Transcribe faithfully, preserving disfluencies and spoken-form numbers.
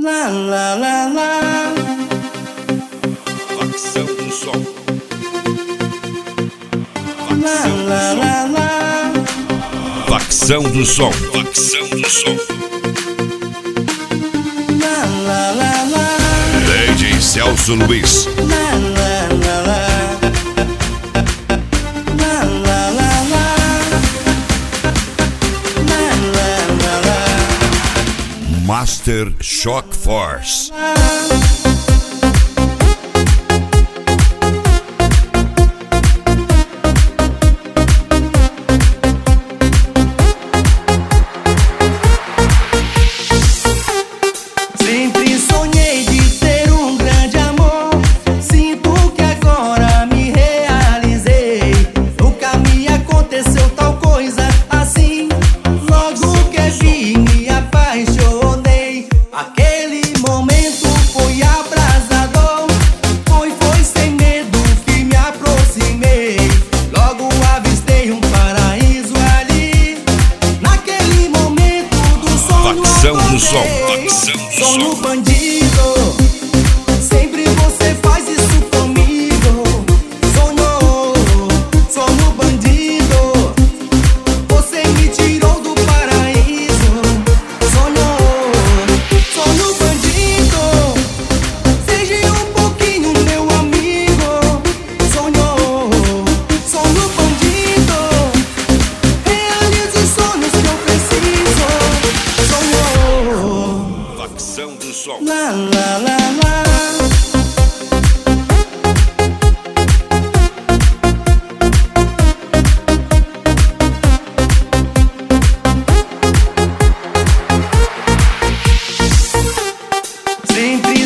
Lá, lá, lá, lá. Facção do som. Lá, lá, lá, lá. Facção do som. Facção do som. Lá, lá, lá, lá. D J Celso Luiz. Lá, lá, lá, lá. Lá, lá, lá, lá. Lá, lá, lá, lá. Master Shock Force. Sempre sonhei de ter um grande amor. Sinto que agora me realizei. Nunca me aconteceu tal coisa assim. Logo que vi, me apaixonei. Aquele momento foi abrasador. Foi, foi sem medo que me aproximei. Logo avistei um paraíso ali. Naquele momento do sonho Facção do som. acordei. Facção do Sou no som. bandido, sempre você faz isso comigo. Sonhou, sou no bandido, você me tirou do paraíso. Sonhou, sou no bandido, seja um pouquinho meu amigo. Sonhou, sou no bandido, realize os sonhos que eu preciso. Sonhou. Facção do som. Lá, lá, lá, lá. Sempre